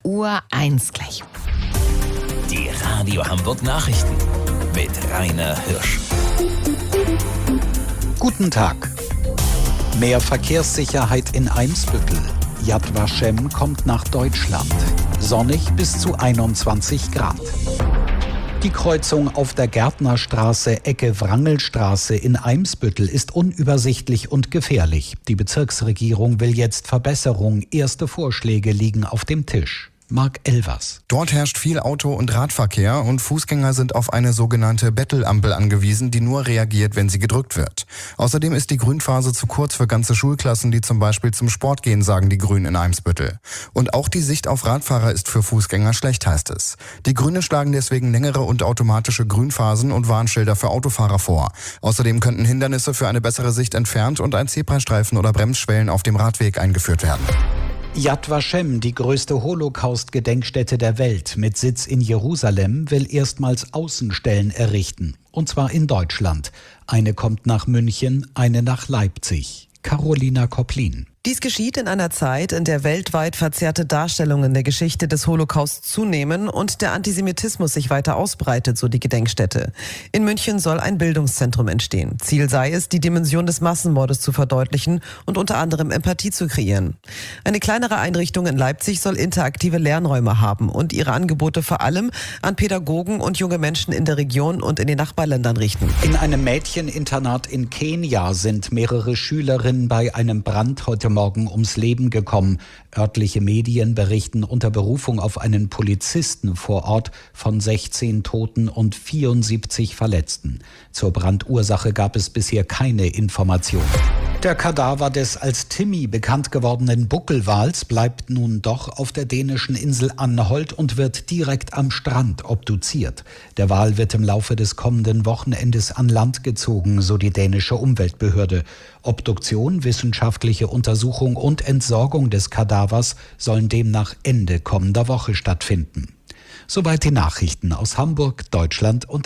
Uhr gleich. Die Radio Hamburg Nachrichten mit Rainer Hirsch. Guten Tag. Mehr Verkehrssicherheit in Eimsbüttel. Yad Vashem kommt nach Deutschland. Sonnig bis zu 21 Grad. Die Kreuzung auf der Gärtnerstraße, Ecke Wrangelstraße in Eimsbüttel ist unübersichtlich und gefährlich. Die Bezirksregierung will jetzt Verbesserung. Erste Vorschläge liegen auf dem Tisch. Marc Elvers. Dort herrscht viel Auto- und Radverkehr und Fußgänger sind auf eine sogenannte Bettelampel angewiesen, die nur reagiert, wenn sie gedrückt wird. Außerdem ist die Grünphase zu kurz für ganze Schulklassen, die zum Beispiel zum Sport gehen, sagen die Grünen in Eimsbüttel. Und auch die Sicht auf Radfahrer ist für Fußgänger schlecht, heißt es. Die Grünen schlagen deswegen längere und automatische Grünphasen und Warnschilder für Autofahrer vor. Außerdem könnten Hindernisse für eine bessere Sicht entfernt und ein Zebrastreifen oder Bremsschwellen auf dem Radweg eingeführt werden. Yad Vashem, die größte Holocaust-Gedenkstätte der Welt mit Sitz in Jerusalem, will erstmals Außenstellen errichten. Und zwar in Deutschland. Eine kommt nach München, eine nach Leipzig. Carolina Koplin. Dies geschieht in einer Zeit, in der weltweit verzerrte Darstellungen der Geschichte des Holocaust zunehmen und der Antisemitismus sich weiter ausbreitet, so die Gedenkstätte. In München soll ein Bildungszentrum entstehen. Ziel sei es, die Dimension des Massenmordes zu verdeutlichen und unter anderem Empathie zu kreieren. Eine kleinere Einrichtung in Leipzig soll interaktive Lernräume haben und ihre Angebote vor allem an Pädagogen und junge Menschen in der Region und in den Nachbarländern richten. In einem Mädcheninternat in Kenia sind mehrere Schülerinnen bei einem Brand heute Morgen ums Leben gekommen. Örtliche Medien berichten unter Berufung auf einen Polizisten vor Ort von 16 Toten und 74 Verletzten. Zur Brandursache gab es bisher keine Information. Der Kadaver des als Timmy bekannt gewordenen Buckelwals bleibt nun doch auf der dänischen Insel Anholt und wird direkt am Strand obduziert. Der Wal wird im Laufe des kommenden Wochenendes an Land gezogen, so die dänische Umweltbehörde. Obduktion, wissenschaftliche Untersuchung und Entsorgung des Kadavers sollen demnach Ende kommender Woche stattfinden. Soweit die Nachrichten aus Hamburg, Deutschland und